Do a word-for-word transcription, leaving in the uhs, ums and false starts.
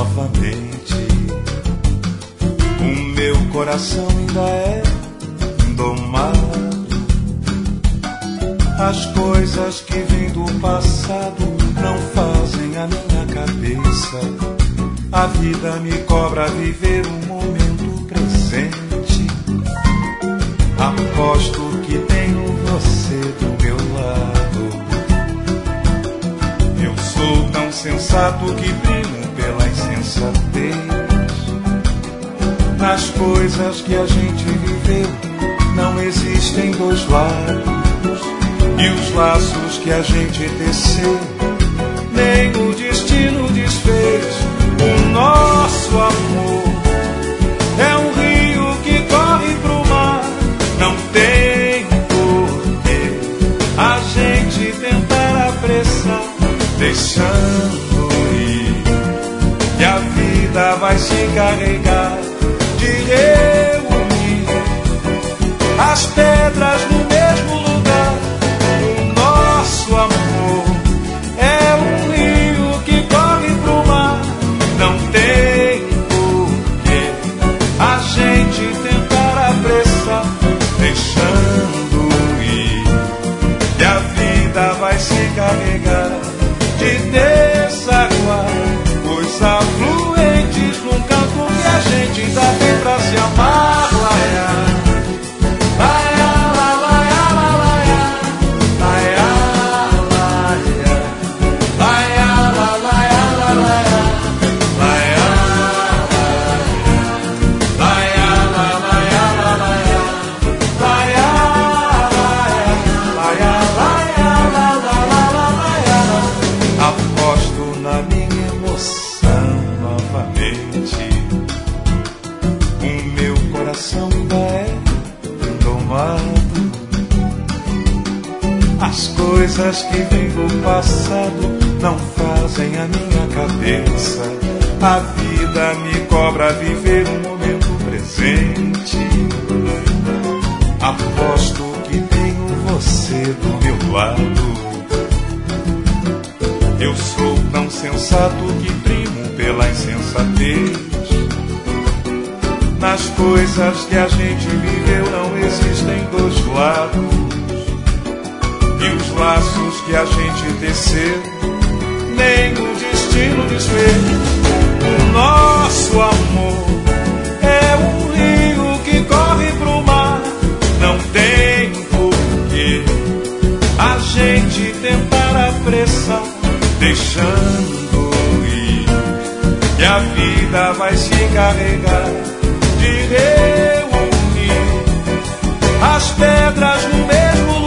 novamente. O meu coração ainda é indomado. As coisas que vêm do passado não fazem a minha cabeça. A vida me cobra viver um momento presente. Aposto que tenho você do meu lado. Eu sou tão sensato que primo pela insensatez. Nas coisas que a gente viveu não existem dois lados. E os laços que a gente teceu nem o destino desfez. O nosso amor é um rio que corre pro mar. Não tem porquê a gente tentar apressar, deixando ir. E a vida vai se encarregar de reunir as pedras no mesmo lugar. O nosso amor é um rio que corre pro mar. Não tem porquê a gente tentar apressar, deixando ir. E a vida vai se encarregar de desaguar os afluentes num campo que a gente ainda tem pra se amar. Coisas que vêm do passado não fazem a minha cabeça. A vida me cobra viver um momento presente. Aposto que tenho você do meu lado. Eu sou tão sensato que primo pela insensatez. Nas coisas que a gente viveu não existem dois lados. E os laços que a gente teceu nem o destino desfez. O nosso amor é um rio que corre pro mar. Não tem porquê a gente tentar apressar, deixando ir. E a vida vai se encarregar de reunir as pedras no mesmo